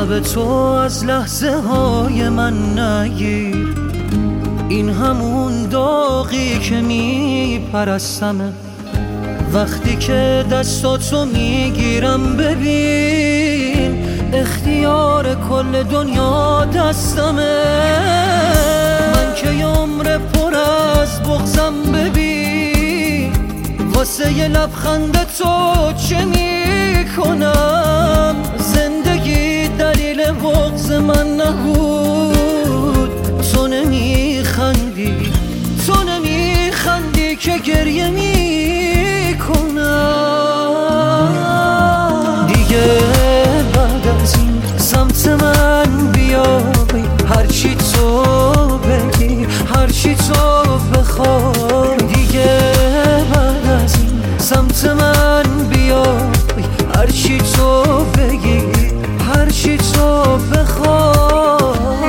تب تو از لحظه های من نگیر، این همون داغی که میپرستمه. وقتی که دستاتو میگیرم ببین اختیار کل دنیا دستمه. من که یه عمر پر از بغضم ببین واسه یه لبخند تو چه میکنم. زندگی دلیل بغض من نبود، تو نمیخندی، تو نمیخندی که گریه میکنم. دیگه بعد از این سمت من بیای، هرچی تو بگی، هرچی تو بخوای. دیگه بعد از این سمت من بیای، هرچی تو بگی، هرچی تو بخوای.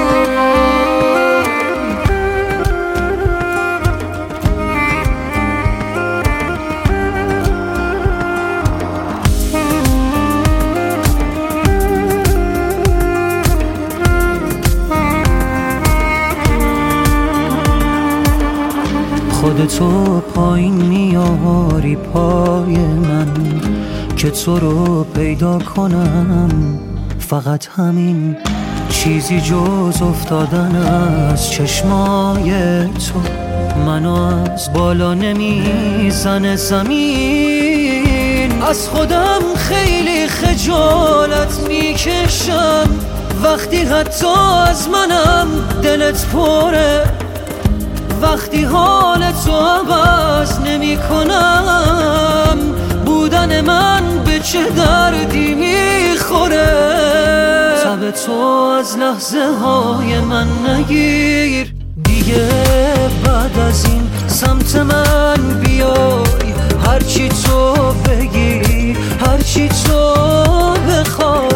خودتو پایین میاری پای من که تو رو پیدا کنم. فقط همین چیزی جز افتادن از چشمای تو منو از بالا نمیزنه زمین. از خودم خیلی خجالت میکشم وقتی حتی از منم دلت پره. وقتی حال تو عوض نمی کنم، بودن من به چه دردی میخوره. تب تو از لحظه های من نگیر، دیگه بعد از این سمت من بیای، هرچی تو بگی، هرچی تو بخوای.